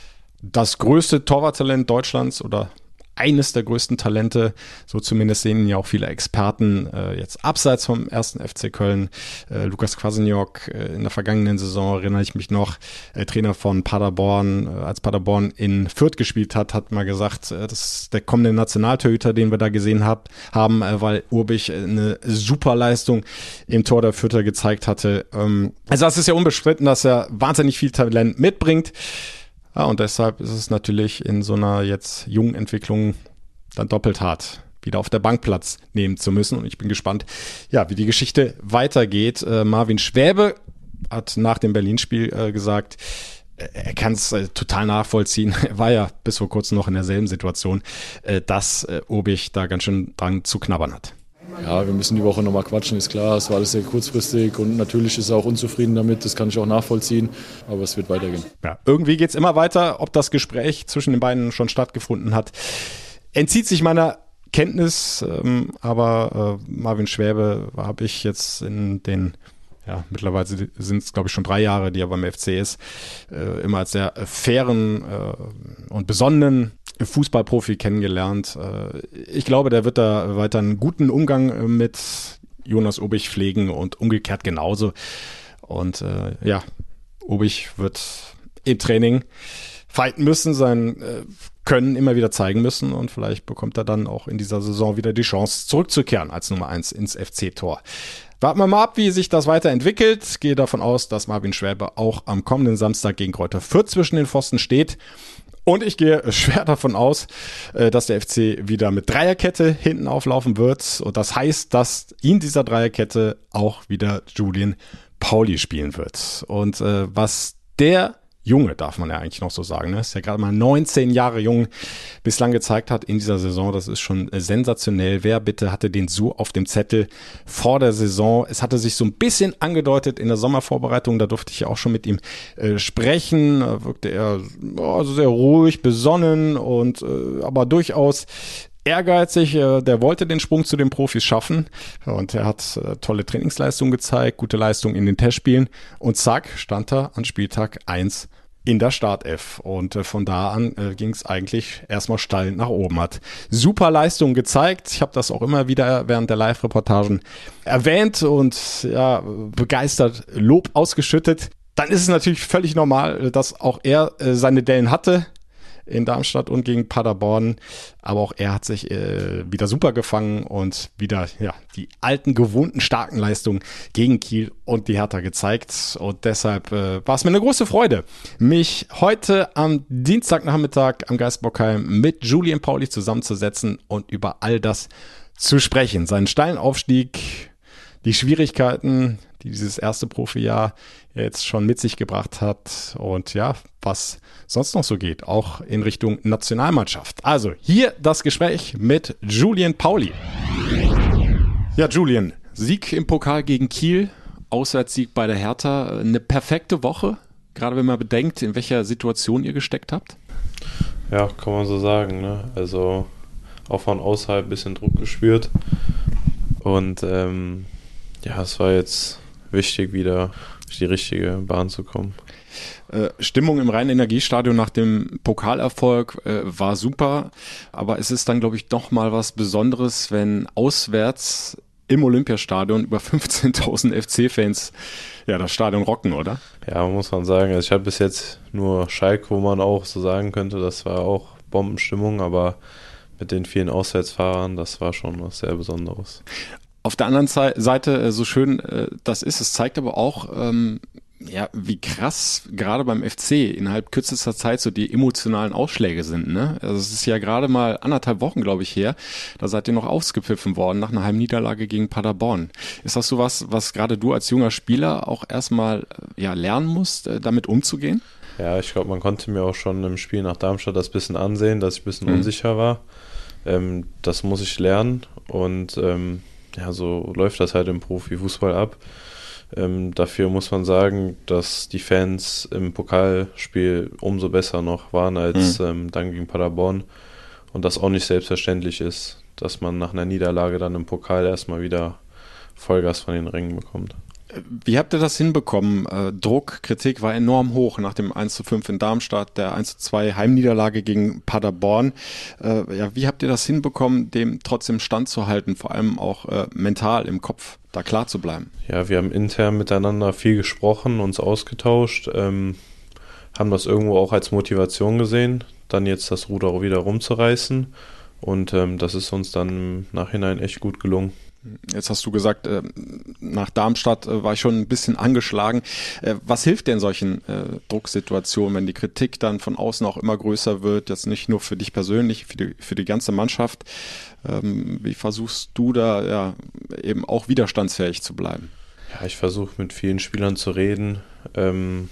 Speaker 2: das größte Torwarttalent Deutschlands oder eines der größten Talente, so zumindest sehen ihn ja auch viele Experten, äh, jetzt abseits vom ersten F C Köln. Äh, Lukas Kwasniok, äh, in der vergangenen Saison erinnere ich mich noch, äh, Trainer von Paderborn, äh, als Paderborn in Fürth gespielt hat, hat mal gesagt, äh, das ist der kommende Nationaltorhüter, den wir da gesehen hab, haben, äh, weil Urbich äh, eine super Leistung im Tor der Fürther gezeigt hatte. Ähm, also es ist ja unbestritten, dass er wahnsinnig viel Talent mitbringt. Ja, und deshalb ist es natürlich in so einer jetzt jungen Entwicklung dann doppelt hart, wieder auf der Bank Platz nehmen zu müssen. Und ich bin gespannt, ja, wie die Geschichte weitergeht. Äh, Marvin Schwäbe hat nach dem Berlin-Spiel äh, gesagt, er kann es äh, total nachvollziehen. Er war ja bis vor kurzem noch in derselben Situation, äh, dass äh, Obich da ganz schön dran zu knabbern hat.
Speaker 8: Ja, wir müssen die Woche nochmal quatschen, ist klar. Es war alles sehr kurzfristig und natürlich ist er auch unzufrieden damit. Das kann ich auch nachvollziehen, aber es wird weitergehen.
Speaker 2: Ja, irgendwie geht es immer weiter. Ob das Gespräch zwischen den beiden schon stattgefunden hat, entzieht sich meiner Kenntnis. Ähm, aber äh, Marvin Schwäbe habe ich jetzt in den, ja, mittlerweile sind es glaube ich schon drei Jahre, die er beim F C ist, äh, immer als sehr fairen äh, und besonnenen Fußballprofi kennengelernt. Ich glaube, der wird da weiter einen guten Umgang mit Jonas Obich pflegen und umgekehrt genauso. Und äh, ja, Obich wird im Training fighten müssen, sein äh, Können immer wieder zeigen müssen und vielleicht bekommt er dann auch in dieser Saison wieder die Chance, zurückzukehren als Nummer eins ins F C-Tor. Warten wir mal ab, wie sich das weiterentwickelt. Gehe davon aus, dass Marvin Schwäbe auch am kommenden Samstag gegen Greuther Fürth zwischen den Pfosten steht. Und ich gehe schwer davon aus, dass der F C wieder mit Dreierkette hinten auflaufen wird. Und das heißt, dass in dieser Dreierkette auch wieder Julian Pauli spielen wird. Und äh, was der Junge, darf man ja eigentlich noch so sagen, ne? Ist ja gerade mal neunzehn Jahre jung, bislang gezeigt hat in dieser Saison, das ist schon sensationell. Wer bitte hatte den so auf dem Zettel vor der Saison? Es hatte sich so ein bisschen angedeutet in der Sommervorbereitung, da durfte ich ja auch schon mit ihm äh, sprechen, da wirkte er oh, sehr ruhig, besonnen und äh, aber durchaus ehrgeizig, der wollte den Sprung zu den Profis schaffen und er hat tolle Trainingsleistungen gezeigt, gute Leistungen in den Testspielen und zack, stand er an Spieltag eins in der Startelf und von da an äh, ging es eigentlich erstmal steil nach oben. Hat super Leistungen gezeigt, ich habe das auch immer wieder während der Live-Reportagen erwähnt und ja, begeistert Lob ausgeschüttet. Dann ist es natürlich völlig normal, dass auch er äh, seine Dellen hatte in Darmstadt und gegen Paderborn, aber auch er hat sich äh, wieder super gefangen und wieder ja die alten, gewohnten, starken Leistungen gegen Kiel und die Hertha gezeigt und deshalb äh, war es mir eine große Freude, mich heute am Dienstagnachmittag am Geisbockheim mit Julian Pauli zusammenzusetzen und über all das zu sprechen. Seinen steilen Aufstieg, die Schwierigkeiten, die dieses erste Profijahr jetzt schon mit sich gebracht hat und ja, was sonst noch so geht, auch in Richtung Nationalmannschaft. Also hier das Gespräch mit Julian Pauli. Ja, Julian, Sieg im Pokal gegen Kiel, Auswärtssieg bei der Hertha, eine perfekte Woche, gerade wenn man bedenkt, in welcher Situation ihr gesteckt habt.
Speaker 9: Ja, kann man so sagen, ne? Also auch von außerhalb ein bisschen Druck gespürt und ähm, ja, es war jetzt wichtig, wieder auf die richtige Bahn zu kommen.
Speaker 2: Äh, Stimmung im Rhein-Energiestadion nach dem Pokalerfolg äh, war super, aber es ist dann, glaube ich, doch mal was Besonderes, wenn auswärts im Olympiastadion über fünfzehntausend F C-Fans ja das Stadion rocken, oder?
Speaker 9: Ja, muss man sagen. Also ich habe bis jetzt nur Schalke, wo man auch so sagen könnte, das war auch Bombenstimmung, aber mit den vielen Auswärtsfahrern, das war schon was sehr Besonderes.
Speaker 2: Auf der anderen Seite, so schön das ist, es zeigt aber auch, ähm, ja, wie krass gerade beim F C innerhalb kürzester Zeit so die emotionalen Ausschläge sind, ne? Also es ist ja gerade mal anderthalb Wochen, glaube ich, her, da seid ihr noch ausgepfiffen worden nach einer Heimniederlage gegen Paderborn. Ist das sowas, was gerade du als junger Spieler auch erstmal ja, lernen musst, damit umzugehen?
Speaker 9: Ja, ich glaube, man konnte mir auch schon im Spiel nach Darmstadt das bisschen ansehen, dass ich ein bisschen mhm. unsicher war. Ähm, das muss ich lernen und ähm, ja, so läuft das halt im Profifußball ab. Ähm, dafür muss man sagen, dass die Fans im Pokalspiel umso besser noch waren als mhm. ähm, dann gegen Paderborn und das auch nicht selbstverständlich ist, dass man nach einer Niederlage dann im Pokal erstmal wieder Vollgas von den Rängen bekommt.
Speaker 2: Wie habt ihr das hinbekommen? Äh, Druck, Kritik war enorm hoch nach dem eins zu fünf in Darmstadt, der eins zu zwei Heimniederlage gegen Paderborn. Äh, ja, wie habt ihr das hinbekommen, dem trotzdem standzuhalten, vor allem auch äh, mental im Kopf da klar zu bleiben?
Speaker 9: Ja, wir haben intern miteinander viel gesprochen, uns ausgetauscht, ähm, haben das irgendwo auch als Motivation gesehen, dann jetzt das Ruder wieder rumzureißen und ähm, das ist uns dann im Nachhinein echt gut gelungen.
Speaker 2: Jetzt hast du gesagt, nach Darmstadt war ich schon ein bisschen angeschlagen. Was hilft dir in solchen Drucksituationen, wenn die Kritik dann von außen auch immer größer wird, jetzt nicht nur für dich persönlich, für die, für die ganze Mannschaft? Wie versuchst du da ja, eben auch widerstandsfähig zu bleiben?
Speaker 9: Ja, ich versuche mit vielen Spielern zu reden, ähm,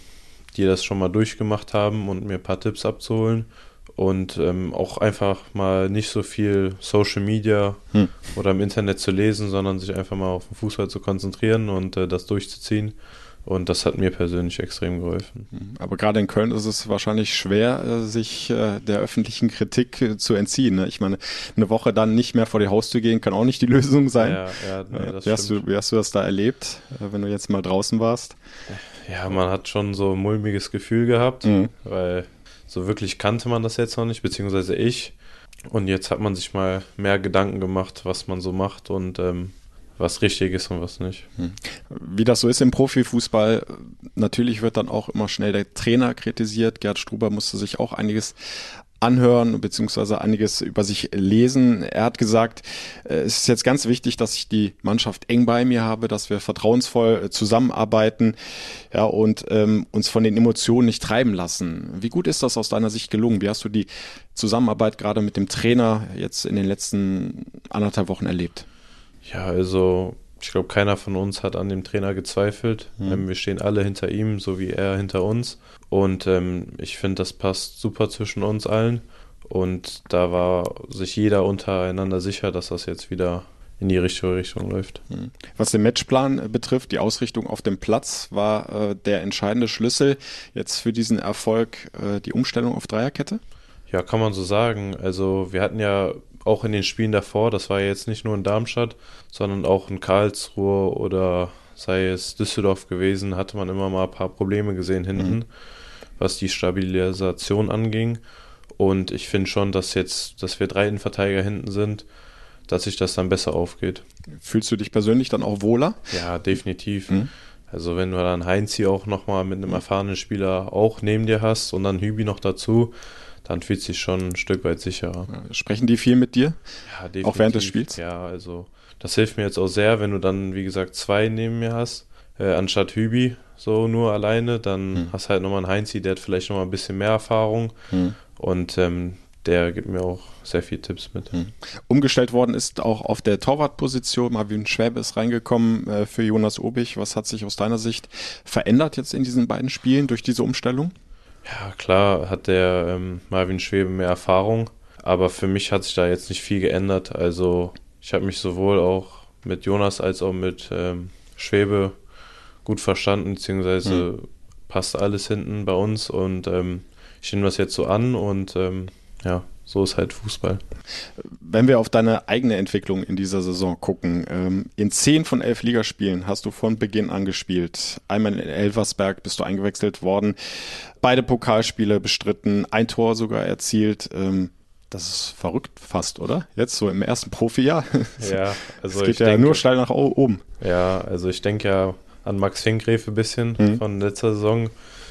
Speaker 9: die das schon mal durchgemacht haben und mir ein paar Tipps abzuholen. Und ähm, auch einfach mal nicht so viel Social Media hm. oder im Internet zu lesen, sondern sich einfach mal auf den Fußball zu konzentrieren und äh, das durchzuziehen. Und das hat mir persönlich extrem geholfen.
Speaker 2: Aber gerade in Köln ist es wahrscheinlich schwer, sich äh, der öffentlichen Kritik äh, zu entziehen. Ne? Ich meine, eine Woche dann nicht mehr vor die Haustür gehen, kann auch nicht die Lösung sein.
Speaker 9: Ja, ja, nee, das
Speaker 2: wie, hast du, wie hast du das da erlebt, äh, wenn du jetzt mal draußen warst?
Speaker 9: Ja, man hat schon so ein mulmiges Gefühl gehabt, mhm. weil so wirklich kannte man das jetzt noch nicht, beziehungsweise ich. Und jetzt hat man sich mal mehr Gedanken gemacht, was man so macht und ähm, was richtig ist und was nicht.
Speaker 2: Wie das so ist im Profifußball, natürlich wird dann auch immer schnell der Trainer kritisiert. Gerd Struber musste sich auch einiges anhören beziehungsweise einiges über sich lesen. Er hat gesagt, es ist jetzt ganz wichtig, dass ich die Mannschaft eng bei mir habe, dass wir vertrauensvoll zusammenarbeiten, ja, und ähm, uns von den Emotionen nicht treiben lassen. Wie gut ist das aus deiner Sicht gelungen? Wie hast du die Zusammenarbeit gerade mit dem Trainer jetzt in den letzten anderthalb Wochen erlebt?
Speaker 9: Ja, also ich glaube, keiner von uns hat an dem Trainer gezweifelt. Mhm. Ähm, wir stehen alle hinter ihm, so wie er hinter uns. Und ähm, ich finde, das passt super zwischen uns allen. Und da war sich jeder untereinander sicher, dass das jetzt wieder in die richtige Richtung läuft.
Speaker 2: Mhm. Was den Matchplan betrifft, die Ausrichtung auf dem Platz, war äh, der entscheidende Schlüssel jetzt für diesen Erfolg äh, die Umstellung auf Dreierkette?
Speaker 9: Ja, kann man so sagen. Also wir hatten ja auch in den Spielen davor, das war jetzt nicht nur in Darmstadt, sondern auch in Karlsruhe oder sei es Düsseldorf gewesen, hatte man immer mal ein paar Probleme gesehen hinten, mhm. was die Stabilisation anging. Und ich finde schon, dass jetzt, dass wir drei Innenverteidiger hinten sind, dass sich das dann besser aufgeht.
Speaker 2: Fühlst du dich persönlich dann auch wohler?
Speaker 9: Ja, definitiv. Mhm. Also wenn du dann Heinzi auch nochmal mit einem erfahrenen Spieler auch neben dir hast und dann Hübi noch dazu, dann fühlt sich schon ein Stück weit sicherer.
Speaker 2: Ja, sprechen die viel mit dir?
Speaker 9: Ja, definitiv.
Speaker 2: Auch während des Spiels?
Speaker 9: Ja, also das hilft mir jetzt auch sehr, wenn du dann, wie gesagt, zwei neben mir hast, äh, anstatt Hübi so nur alleine, dann hm. hast halt nochmal einen Heinzi, der hat vielleicht nochmal ein bisschen mehr Erfahrung hm. und ähm, der gibt mir auch sehr viele Tipps mit. Hm.
Speaker 2: Umgestellt worden ist auch auf der Torwartposition. Marvin Schwäbe ist reingekommen äh, für Jonas Obich. Was hat sich aus deiner Sicht verändert jetzt in diesen beiden Spielen durch diese Umstellung?
Speaker 9: Ja, klar hat der ähm, Marvin Schwäbe mehr Erfahrung, aber für mich hat sich da jetzt nicht viel geändert. Also ich habe mich sowohl auch mit Jonas als auch mit ähm, Schwäbe gut verstanden, beziehungsweise mhm. passt alles hinten bei uns und ähm, ich nehme das jetzt so an und ähm, ja, so ist halt Fußball.
Speaker 2: Wenn wir auf deine eigene Entwicklung in dieser Saison gucken, ähm, in zehn von elf Ligaspielen hast du von Beginn an gespielt. Einmal in Elversberg bist du eingewechselt worden, beide Pokalspiele bestritten, ein Tor sogar erzielt. Ähm, das ist verrückt fast, oder? Jetzt so im ersten Profijahr.
Speaker 9: Ja, also
Speaker 2: es geht
Speaker 9: ich
Speaker 2: ja
Speaker 9: denke,
Speaker 2: nur steil nach oben.
Speaker 9: Ja, also ich denke ja an Max Finkgräfe ein bisschen mhm. von letzter Saison.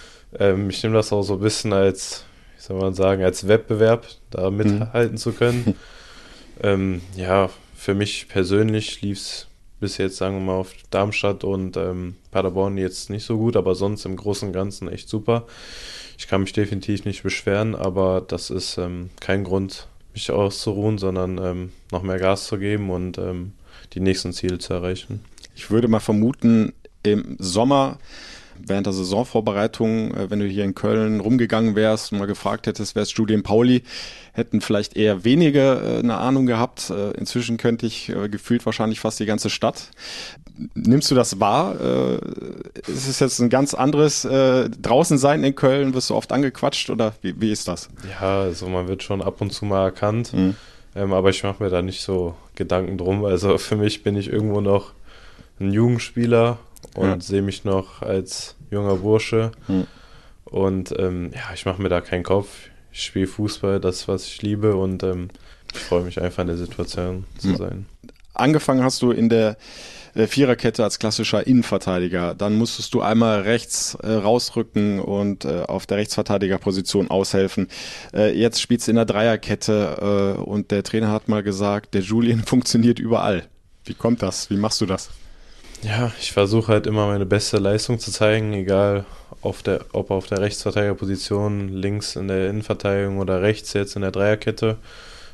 Speaker 9: Ähm, ich nehme das auch so ein bisschen als, wie soll man sagen, als Wettbewerb, da mithalten mhm. zu können. ähm, ja, für mich persönlich lief es bis jetzt, sagen wir mal, auf Darmstadt und ähm, Paderborn jetzt nicht so gut, aber sonst im Großen und Ganzen echt super. Ich kann mich definitiv nicht beschweren, aber das ist ähm, kein Grund, mich auszuruhen, sondern ähm, noch mehr Gas zu geben und ähm, die nächsten Ziele zu erreichen.
Speaker 2: Ich würde mal vermuten, im Sommer während der Saisonvorbereitung, wenn du hier in Köln rumgegangen wärst und mal gefragt hättest, wer ist Julian Pauli, hätten vielleicht eher wenige eine Ahnung gehabt. Inzwischen könnte ich gefühlt wahrscheinlich fast die ganze Stadt. Nimmst du das wahr? Ist es jetzt ein ganz anderes draußen sein in Köln? Wirst du oft angequatscht oder wie, wie ist das?
Speaker 9: Ja, also man wird schon ab und zu mal erkannt, mhm. ähm, aber ich mache mir da nicht so Gedanken drum. Also für mich bin ich irgendwo noch ein Jugendspieler und ja. sehe mich noch als junger Bursche hm. und ähm, ja, ich mache mir da keinen Kopf. Ich spiele Fußball, das, was ich liebe und ähm, ich freue mich einfach in der Situation zu sein.
Speaker 2: Angefangen hast du in der äh, Viererkette als klassischer Innenverteidiger. Dann musstest du einmal rechts äh, rausrücken und äh, auf der Rechtsverteidigerposition aushelfen. Äh, jetzt spielst du in der Dreierkette äh, und der Trainer hat mal gesagt, der Julian funktioniert überall. Wie kommt das? Wie machst du das?
Speaker 9: Ja, ich versuche halt immer meine beste Leistung zu zeigen, egal auf der, ob auf der Rechtsverteidigerposition, links in der Innenverteidigung oder rechts jetzt in der Dreierkette.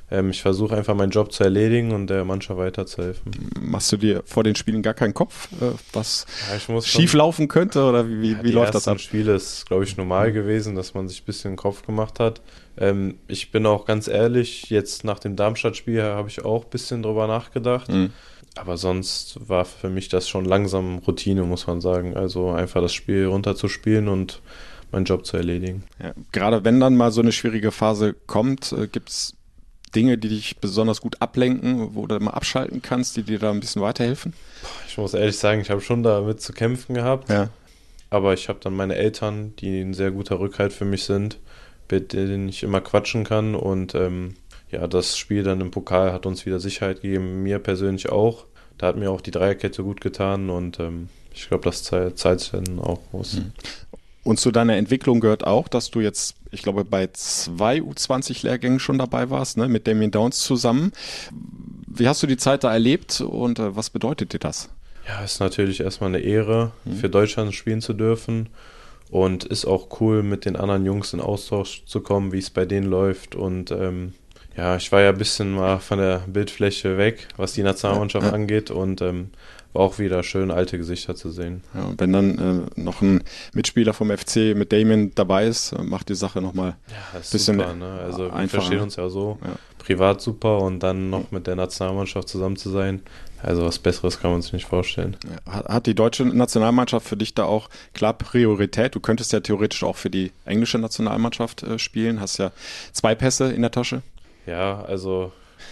Speaker 9: ähm, ich versuche einfach meinen Job zu erledigen und der Mannschaft weiterzuhelfen.
Speaker 2: Machst du dir vor den Spielen gar keinen Kopf, äh, was
Speaker 9: ja, ich muss
Speaker 2: schief
Speaker 9: schon,
Speaker 2: laufen könnte oder wie, wie,
Speaker 9: ja,
Speaker 2: wie läuft das ab?
Speaker 9: Die ersten Spiele ist, glaube ich, normal gewesen, dass man sich ein bisschen den Kopf gemacht hat. Ähm, ich bin auch ganz ehrlich, jetzt nach dem Darmstadt-Spiel habe ich auch ein bisschen drüber nachgedacht. Mhm. Aber sonst war für mich das schon langsam Routine, muss man sagen. Also einfach das Spiel runterzuspielen und meinen Job zu erledigen.
Speaker 2: Ja, gerade wenn dann mal so eine schwierige Phase kommt, äh, gibt es Dinge, die dich besonders gut ablenken, wo du mal abschalten kannst, die dir da ein bisschen weiterhelfen?
Speaker 9: Ich muss ehrlich sagen, ich habe schon damit zu kämpfen gehabt.
Speaker 2: Ja.
Speaker 9: Aber ich habe dann meine Eltern, die ein sehr guter Rückhalt für mich sind, mit denen ich immer quatschen kann. Und ähm, ja, das Spiel dann im Pokal hat uns wieder Sicherheit gegeben, mir persönlich auch. Da hat mir auch die Dreierkette gut getan und ähm, ich glaube, das zahlt dann auch aus.
Speaker 2: Und zu deiner Entwicklung gehört auch, dass du jetzt, ich glaube, bei zwei U zwanzig Lehrgängen schon dabei warst, ne, mit Damien Downs zusammen. Wie hast du die Zeit da erlebt und äh, was bedeutet dir das?
Speaker 9: Ja, ist natürlich erstmal eine Ehre, mhm. für Deutschland spielen zu dürfen und ist auch cool, mit den anderen Jungs in Austausch zu kommen, wie es bei denen läuft und ähm, ja, ich war ja ein bisschen mal von der Bildfläche weg, was die Nationalmannschaft ja, ja. angeht und ähm, war auch wieder schön, alte Gesichter zu sehen.
Speaker 2: Ja, und wenn dann äh, noch ein Mitspieler vom F C mit Damien dabei ist, macht die Sache nochmal
Speaker 9: ja,
Speaker 2: ein bisschen
Speaker 9: super, ne? Also wir
Speaker 2: einfacher.
Speaker 9: verstehen uns ja so,
Speaker 2: ja.
Speaker 9: privat super und dann noch mit der Nationalmannschaft zusammen zu sein, also was Besseres kann man sich nicht vorstellen.
Speaker 2: Ja, hat die deutsche Nationalmannschaft für dich da auch klar Priorität? Du könntest ja theoretisch auch für die englische Nationalmannschaft äh, spielen, hast ja zwei Pässe in der Tasche.
Speaker 9: Ja, also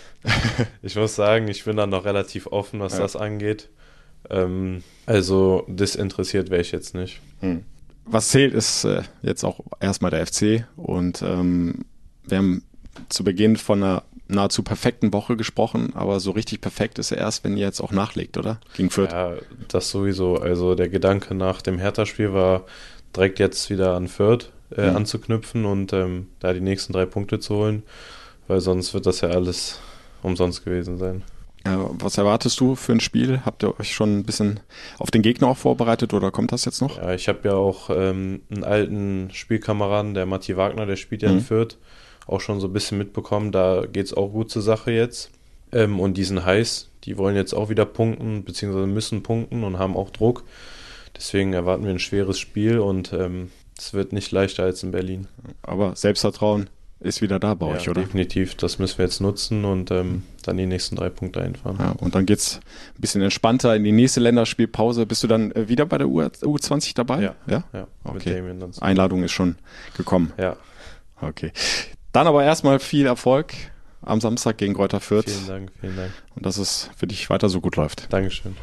Speaker 9: ich muss sagen, ich bin dann noch relativ offen, was ja. das angeht. Ähm, also desinteressiert wäre ich jetzt nicht.
Speaker 2: Hm. Was zählt, ist äh, jetzt auch erstmal der F C und ähm, wir haben zu Beginn von einer nahezu perfekten Woche gesprochen, aber so richtig perfekt ist er erst, wenn ihr jetzt auch nachlegt, oder? Gegen Fürth.
Speaker 9: Ja, das sowieso. Also der Gedanke nach dem Hertha-Spiel war, direkt jetzt wieder an Fürth äh, hm. anzuknüpfen und ähm, da die nächsten drei Punkte zu holen. Weil sonst wird das ja alles umsonst gewesen sein.
Speaker 2: Ja, was erwartest du für ein Spiel? Habt ihr euch schon ein bisschen auf den Gegner auch vorbereitet oder kommt das jetzt noch?
Speaker 9: Ja, ich habe ja auch ähm, einen alten Spielkameraden, der Matti Wagner, der spielt ja mhm. in Fürth, auch schon so ein bisschen mitbekommen. Da geht es auch gut zur Sache jetzt. Ähm, und die sind heiß. Die wollen jetzt auch wieder punkten, beziehungsweise müssen punkten und haben auch Druck. Deswegen erwarten wir ein schweres Spiel und ähm, es wird nicht leichter als in Berlin.
Speaker 2: Aber Selbstvertrauen ist wieder da bei
Speaker 9: ja,
Speaker 2: euch, oder?
Speaker 9: Definitiv, das müssen wir jetzt nutzen und ähm, dann die nächsten drei Punkte einfahren.
Speaker 2: Ja, und dann geht's ein bisschen entspannter in die nächste Länderspielpause. Bist du dann wieder bei der U zwanzig dabei?
Speaker 9: Ja,
Speaker 2: ja?
Speaker 9: ja
Speaker 2: okay.
Speaker 9: Mit Damien dann
Speaker 2: Einladung ist schon gekommen.
Speaker 9: Ja.
Speaker 2: Okay. Dann aber erstmal viel Erfolg am Samstag gegen Greuther Fürth.
Speaker 9: Vielen Dank, vielen Dank.
Speaker 2: Und dass es für dich weiter so gut läuft.
Speaker 9: Dankeschön.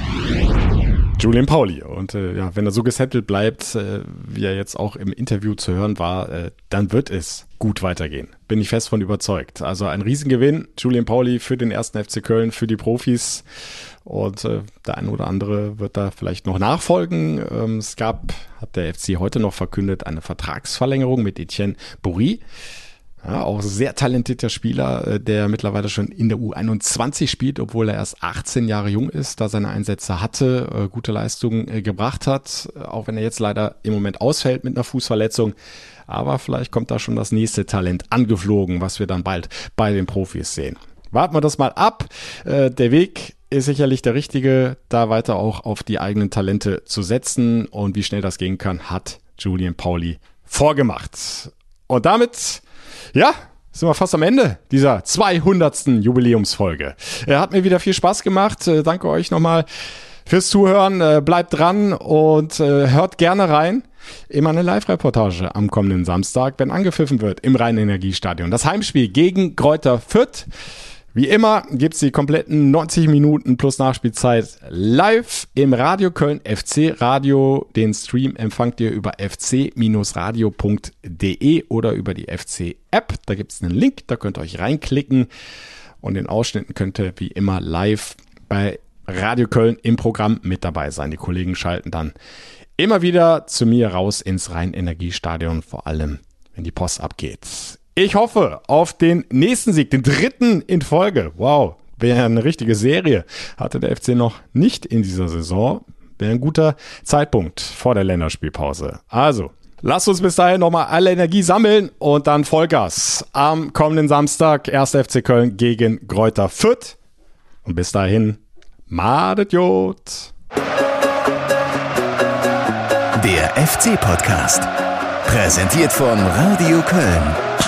Speaker 2: Julian Pauli. Und äh, ja, wenn er so gesettelt bleibt, äh, wie er jetzt auch im Interview zu hören war, äh, dann wird es gut weitergehen. Bin ich fest von überzeugt. Also ein Riesengewinn, Julian Pauli für den ersten F C Köln, für die Profis. Und äh, der eine oder andere wird da vielleicht noch nachfolgen. Ähm, es gab, hat der F C heute noch verkündet, eine Vertragsverlängerung mit Etienne Bouri. Ja, auch sehr talentierter Spieler, der mittlerweile schon in der U einundzwanzig spielt, obwohl er erst achtzehn Jahre jung ist, da seine Einsätze hatte, gute Leistungen gebracht hat, auch wenn er jetzt leider im Moment ausfällt mit einer Fußverletzung. Aber vielleicht kommt da schon das nächste Talent angeflogen, was wir dann bald bei den Profis sehen. Warten wir das mal ab. Der Weg ist sicherlich der richtige, da weiter auch auf die eigenen Talente zu setzen. Und wie schnell das gehen kann, hat Julian Pauli vorgemacht. Und damit... Ja, sind wir fast am Ende dieser zweihundertsten Jubiläumsfolge. Er hat mir wieder viel Spaß gemacht. Äh, danke euch nochmal fürs Zuhören. Äh, bleibt dran und äh, hört gerne rein. Immer eine Live-Reportage am kommenden Samstag, wenn angepfiffen wird im Rhein-Energiestadion. Das Heimspiel gegen Greuther Fürth. Wie immer gibt's die kompletten neunzig Minuten plus Nachspielzeit live im Radio Köln F C Radio. Den Stream empfangt ihr über f c radio punkt d e oder über die F C-App. Da gibt's einen Link, da könnt ihr euch reinklicken. Und in Ausschnitten könnt ihr wie immer live bei Radio Köln im Programm mit dabei sein. Die Kollegen schalten dann immer wieder zu mir raus ins Rhein-Energiestadion, vor allem wenn die Post abgeht. Ich hoffe auf den nächsten Sieg, den dritten in Folge. Wow, wäre eine richtige Serie. Hatte der F C noch nicht in dieser Saison. Wäre ein guter Zeitpunkt vor der Länderspielpause. Also, Lasst uns bis dahin nochmal alle Energie sammeln und dann Vollgas am kommenden Samstag. erster F C Köln gegen Greuther Fürth. Und bis dahin, madet Jod.
Speaker 1: Der F C-Podcast. Präsentiert von Radio Köln.